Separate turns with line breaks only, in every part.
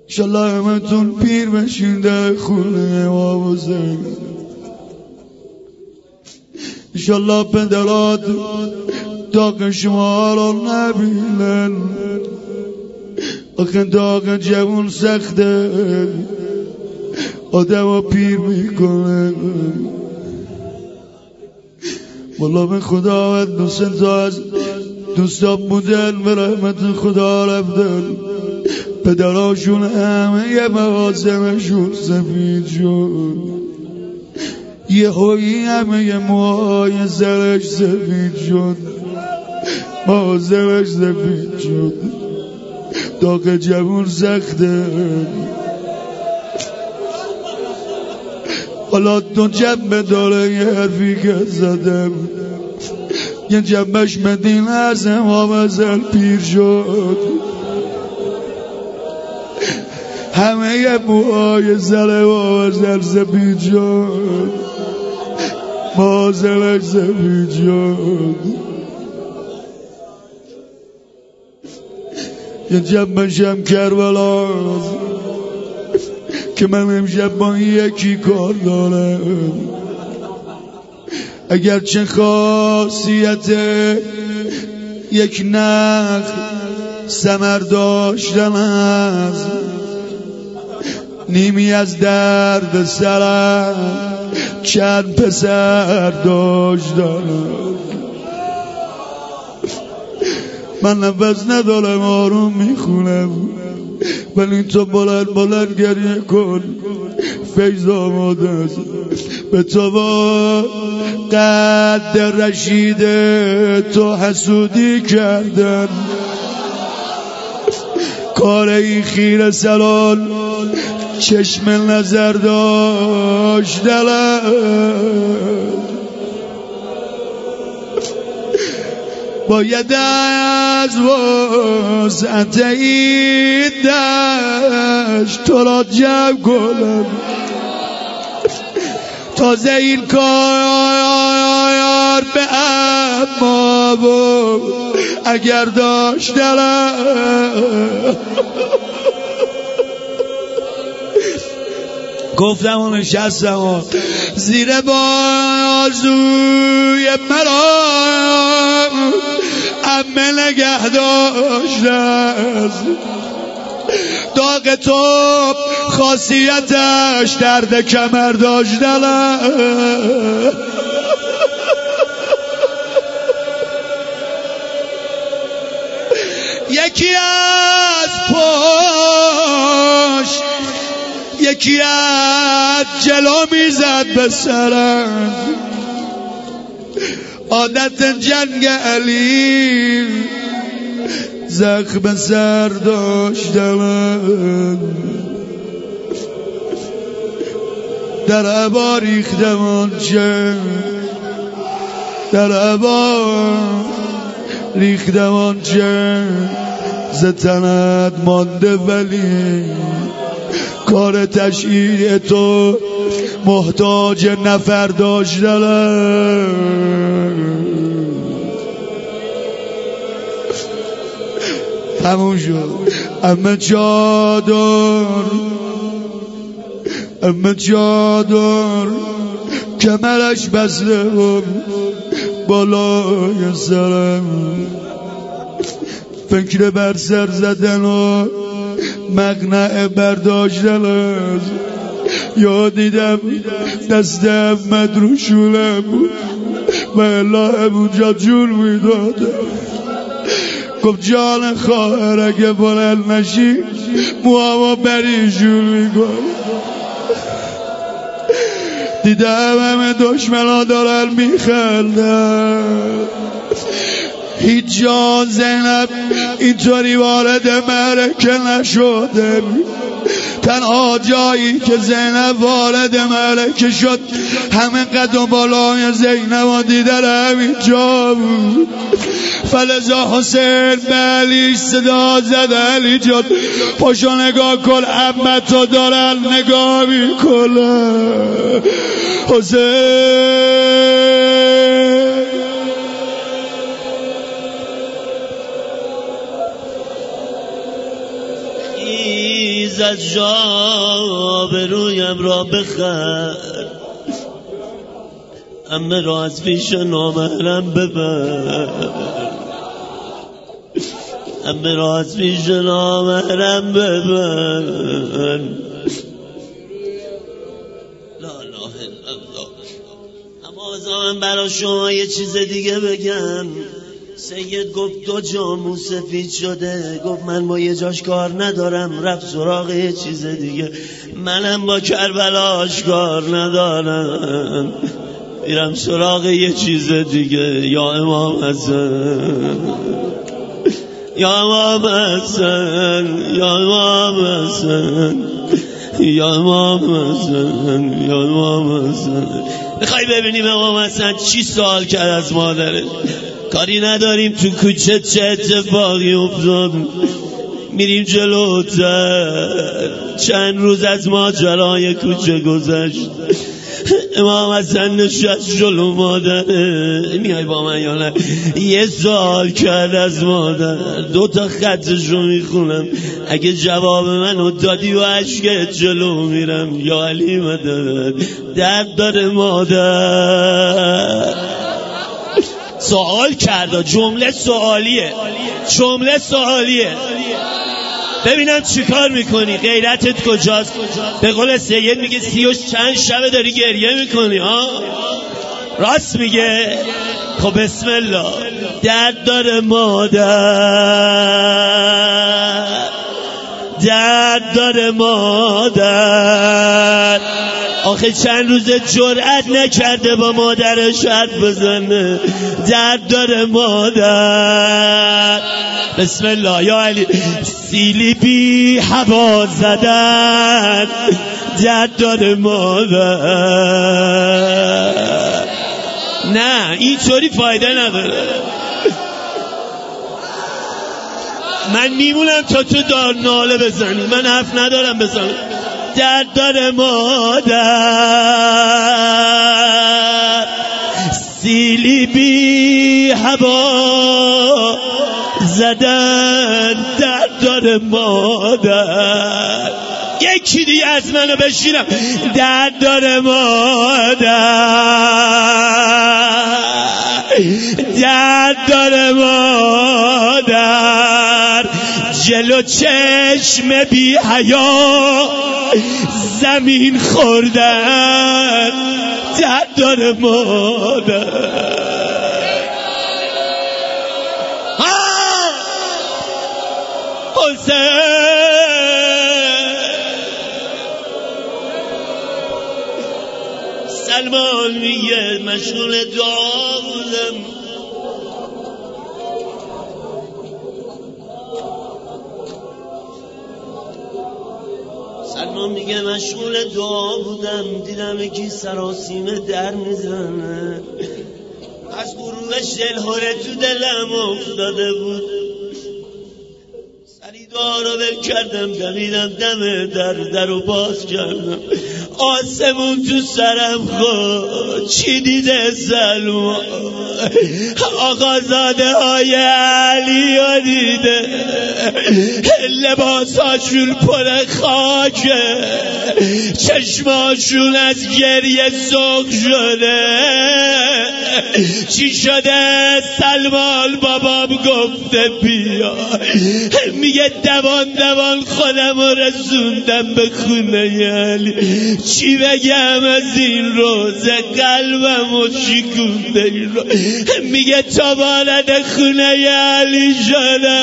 انشالله همتون پیر بشین در خونه امام حسین. انشالله پدرات داغ شما را نبینن. آخه داغ جوون سخته، آدم ها پیر میکنه. والله به خدا دوست تا از دوستا بودن به رحمت خدا رفتن، پدراشون همه یه مواسمشون سفید شد، یه هایی همه یه موهای سرش سفید شد، مواسمش سفید شد. داغ جوون سخته. حالا دو جنبه داره یه حرفی که زدم، یه جنبش مدینه از امام ازل پیر شد، همه یه موهای سر امام ازل سفید شد، موازلش سفید شد. یه جنبش هم کربلاست که من امشب با یکی کار دارم. اگرچه خاصیت یک نخل ثمر داشتن است، نیمی از درد سرم چند پسر داشتن. من نفس ندارم آروم میخونم، ولی تو بلند بلند گریه کن. فیض آماده است به تو با قد رشید تو حسودی کردن. کاره خیره سران چشم نظر داشتن، باید از وسعت این دشت تو را جمع کنم. تازه این کار به اما اگر داشتم گفتم و نشستم و زیر بازوی مرا امه نگه داشتن. داغ تو خاصیتش درد کمر داشتن. یکی از پشت یکی از جلو میزد به سرم. عادت جنگ علی زخم سر داشتم. در عبا ریختم آنچه در عبا ریختم آنچه ز تنت مانده، ولی کار تشییع تو محتاج نفر داشتم. تموم شد. امه چادر کمرش بسته بود بالای سرم. فکر بر سر زدن و مقنعه برداشتن است. یا دیدم دست احمد رو شولم بود و الله اونجا جون میداده. گفت جان خواهر اگه بلند نشی موهامو بریشون میکن. دیدم همه دشمنا دارن میخندن. هیچ جا زینب اینطوری وارد معرکه نشده. تنها جایی که زینب وارد معرکه شد همه قد و بالای زینب دیدن همین جا بود. فلذا حسین به علیش صدا زد علی جان پاشو نگاه کن عمتو دارن نگاه میکنن. حسین
خیز از جا به رویم را بخر، همه را از پیش نامحرم ببر، همه را از پیش نامحرم ببر. لا اله الا الله. اما بذار من برای شما یه چیز دیگه بگم. سید گفت 2 جا موسفید شده، گفت من با یه جاش کار ندارم، رفت سراغ یه چیز دیگه. منم با کربلاش کار ندارم، میرم سراغ یه چیز دیگه. یا امام حسن، یا امام حسن، یا امام حسن، یا امام حسن، یا امام حسن. میخوای ببینیم امام حسن چی سوال کرد از مادرش؟ کاری نداریم تو کوچه چه اتفاقی افتاد، میریم جلوتر. چند روز از ماجرای کوچه گذشت، امام حسن نشست جلو مادره. میای با من یا نه؟ یه سوال کرد از مادر، 2 تا خطشو میخونم، اگه جواب منو دادی و عشقت جلو میرم. یا علی مدد. درد داره مادر. سوال کرد، جمله سوالیه، جمله سوالیه. ببینم چی کار میکنی، غیرتت کجاست؟ به قول سید میگه 30 و چند شبه داری گریه میکنی ها؟ راست میگه؟ خب بسم الله. درد داره مادر، درد داره مادر. آخه چند روز جرأت نکرده با مادرش حرف بزنه. درد داره مادر. بسم الله. یا علی. سیلی بی هوا زدن، درد داره مادر. نه اینطوری فایده نداره. من میمونم تا تو دار ناله بزنی، من حرف ندارم بزنم. درد داره مادر، سیلی بی هوا زدن، درد داره مادر. یکی دیگه از منو بشینم. درد داره مادر، درد داره مادر. جلو چشم بی حیا زمین خوردن، درد داره مادر. سلمان میگه مشغول دعا بودم، سلمان میگه مشغول دعا بودم، دیدم یکی سراسیمه در میزنه. از غروبش دلهره تو دلم افتاده بود. سری دعا رو ول کردم، دویدم دم در رو باز کردم. آسمون تو سرم خود چی دیده سلمان؟ آقازاده های علی ها دیده، لباساشون پر خاکه، چشماشون از گریه سرخ شده. چی شده سلمان؟ بابام گفته بیا. میگه دوان خودم رسوندم به خونه علی. چی بگم از این روز قلبم و شکونده این روز. میگه تا وارد خونه علی شده،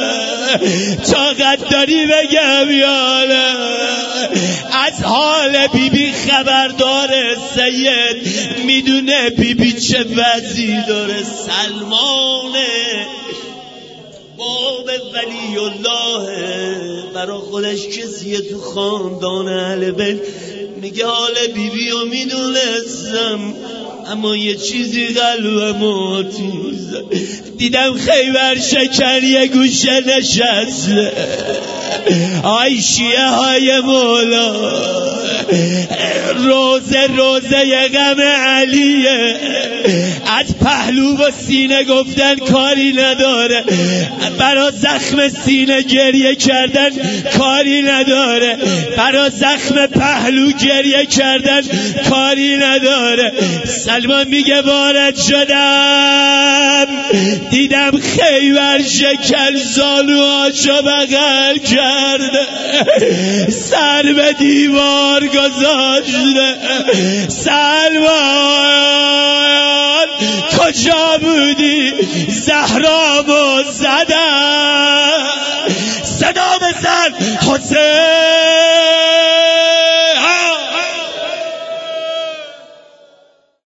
طاقت داری بگم یا نه؟ از حال بیبی خبردار سید، میدونه بیبی چه وضعی داره. سلمانه باب ولی الله، برا خودش کسیه تو خاندان اهل بیت. میگه حال بیبی رو میدونستم، اما یه چیزی قلبم آتیزه. دیدم خیبر شکر یه گوشه نشسته، آی شیعه های مولا، روزه یه غم علیه، از پهلو و سینه گفتن کاری نداره، برا زخم سینه گریه کردن کاری نداره، برا زخم پهلو گریه کردن کاری نداره. سلمان میگه وارد شدم دیدم خیبر شکر زانوهاشو بغل کرده، سر به دیوار گذاشته. سلمان کجا بودی؟ زهرامو زدم.